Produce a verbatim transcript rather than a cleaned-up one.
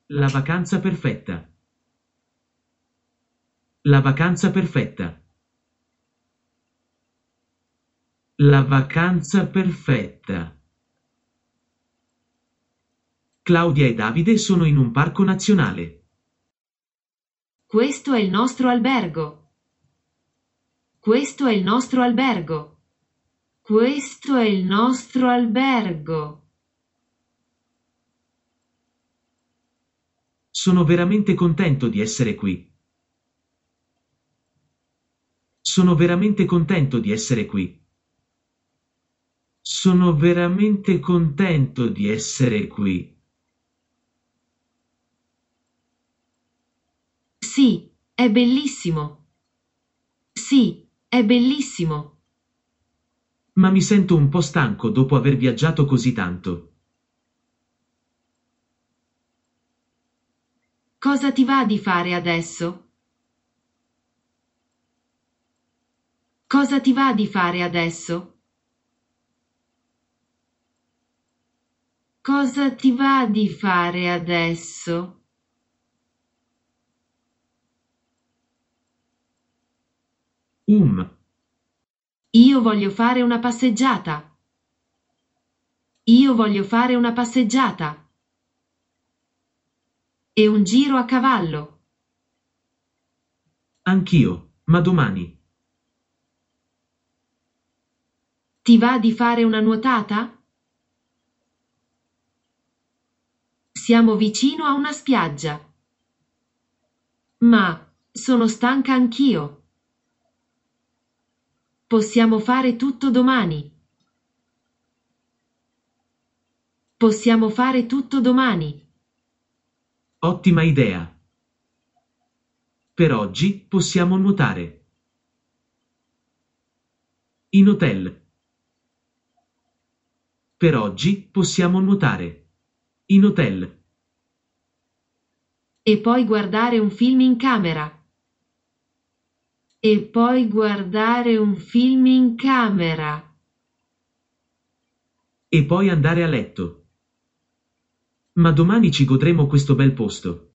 La vacanza perfetta. La vacanza perfetta. La vacanza perfetta. Claudia e Davide sono in un parco nazionale. Questo è il nostro albergo. Questo è il nostro albergo. Questo è il nostro albergo. Sono veramente contento di essere qui. Sono veramente contento di essere qui. Sono veramente contento di essere qui. Sì, è bellissimo. Sì, è bellissimo. Ma mi sento un po' stanco dopo aver viaggiato così tanto. Cosa ti va di fare adesso? Cosa ti va di fare adesso? Cosa ti va di fare adesso? Um, Io voglio fare una passeggiata. Io voglio fare una passeggiata. E un giro a cavallo. anch'io, ma domani. Ti va di fare una nuotata? Siamo vicino a una spiaggia. Ma sono stanca anch'io. Possiamo fare tutto domani. Possiamo fare tutto domani. Ottima idea. Per oggi possiamo nuotare. In hotel. Per oggi possiamo nuotare. In hotel. E poi guardare un film in camera. E poi guardare un film in camera. E poi andare a letto. Ma domani ci godremo questo bel posto.